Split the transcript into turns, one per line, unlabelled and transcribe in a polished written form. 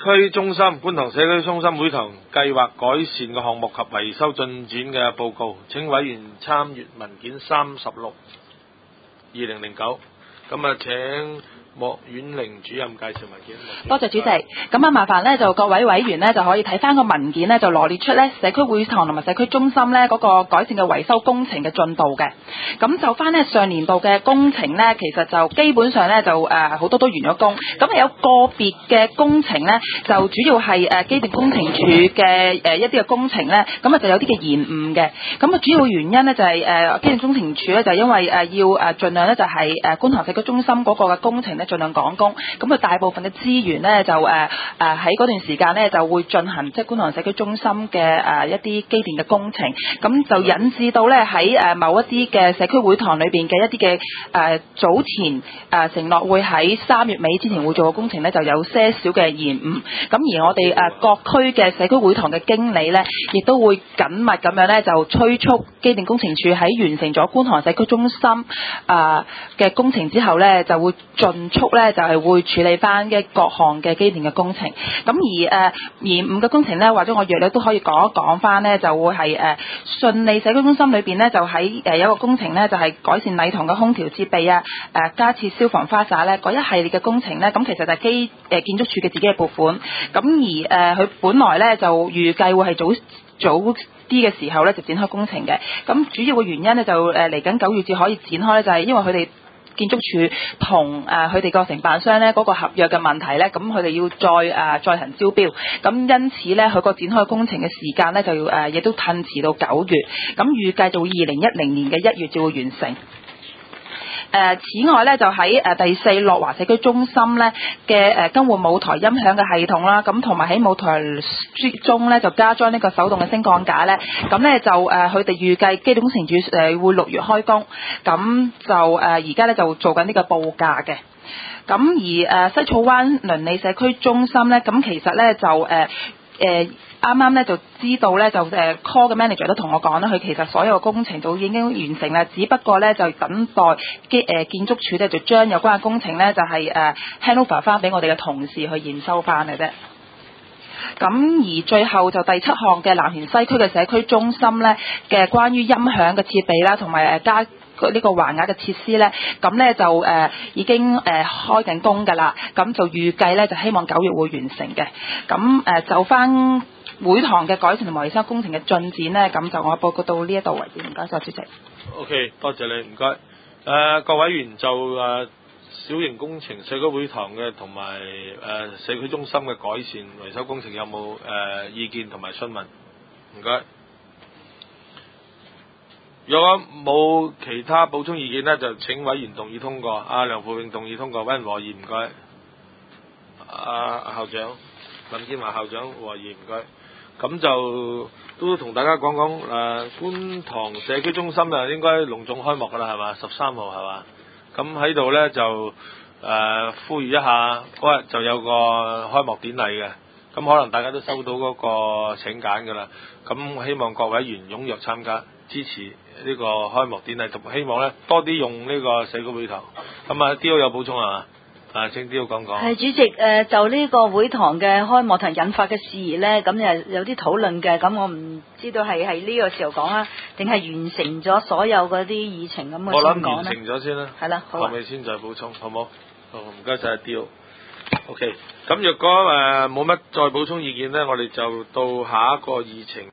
區中心觀塘社區中心會堂計劃改善嘅項目及維修進展嘅報告，請委員參閱文件36/2009。咁啊，請莫婉玲主任介紹文件。
多謝主席。咁啊，麻煩咧就各位委員咧就可以睇翻個文件咧，就羅列出咧社區會堂同埋社區中心咧嗰個改善嘅維修工程嘅進度嘅。咁就翻咧上年度嘅工程咧，其實就基本上咧就好多都完咗工。咁有個別嘅工程咧，就主要係機電工程署嘅一啲嘅工程咧，咁啊就有啲嘅延誤嘅。咁啊主要原因咧就係機電工程署咧就因為要盡量咧就係觀塘社區中心嗰個嘅工程咧盡量趕工，咁佢大部分嘅資源咧就喺嗰段時間咧就會進行即係觀塘社區中心嘅一啲機電嘅工程，咁就引致到咧喺某一啲嘅社區會堂裏邊嘅一啲嘅早前承諾會喺3月尾之前會做嘅工程咧就有些少嘅延誤，咁而我哋各區嘅社區會堂嘅經理咧亦都會緊密咁樣咧就催促機電工程署喺完成咗觀塘社區中心嘅工程之後咧就會盡速咧就係會處理翻嘅各項嘅機電嘅工程，咁而延誤嘅工程咧，或者我約略都可以講一講翻咧，就會係順利社區中心裏邊咧，就喺有一個工程咧，就係改善禮堂嘅空調設備啊，加設消防花灑咧，嗰一系列嘅工程咧，咁其實就係建築署嘅自己嘅撥款，咁而佢本來咧就預計會係早啲嘅時候咧就展開工程嘅，咁主要嘅原因咧就嚟緊9月至可以展開咧，就係因為佢哋建築署同佢哋個承辦商咧嗰個合約嘅問題咧，咁佢哋要再行招標，咁因此咧佢個展開工程嘅時間咧就要亦都褪遲到9月，咁預計就會2010年嘅1月就會完成。此外咧就喺第4樂華社區中心咧嘅更換舞台音響嘅系統啦，咁同埋喺舞台中咧就加裝呢個手動嘅升降架咧，咁咧就佢哋預計機電工程署會6月開工，咁就而家咧就做緊呢個報價嘅。咁而西草灣鄰里社區中心咧，咁其實咧就啱啱咧就知道咧就call 嘅 manager 都同我講啦，佢其實所有工程都已經完成啦，只不過咧就等待建築署咧就將有關嘅工程咧就係hand over 翻俾我哋嘅同事去驗收翻嘅啫。咁而最後就第7項嘅南田西區嘅社區中心咧嘅關於音響嘅設備啦，同埋加呢個橫額嘅設施咧，咁咧就已經開緊工㗎啦，咁就預計咧就希望9月會完成嘅。咁就翻會堂嘅改善同埋維修工程嘅進展咧，咁就我報告到呢一度為止。唔該晒主席。
OK， 多謝你，唔該。各委員就小型工程社區會堂嘅同埋社區中心嘅改善維修工程有冇意見同埋詢問？唔該。如果冇其他補充意見呢，就請委員動議通過。梁富永動議通過，委員和議唔該。校長林建華校長和議唔該。咁就都同大家講講觀塘社區中心應該隆重開幕㗎啦，係嘛？13號係嘛？咁喺度呢，就呼籲一下，嗰日就有個開幕典禮嘅。咁可能大家都收到嗰個請柬㗎啦。咁希望各委員踴躍參加，支持呢個開幕典禮，同希望呢多啲用呢個社區會堂。咁D.O. 有補充係嘛？請D.O.講講。
係主席，就呢個會堂嘅開幕同引發嘅事宜呢，咁有啲討論嘅，咁我唔知道係呢個時候講啊，定係完成咗所有嗰啲議程咁嘅先講咧？
我諗完成咗先啦。
係啦，好啊。
後尾先再補充，好冇？好，唔該晒D.O. OK，咁若果冇乜再補充意見呢，我哋就到下一個議程。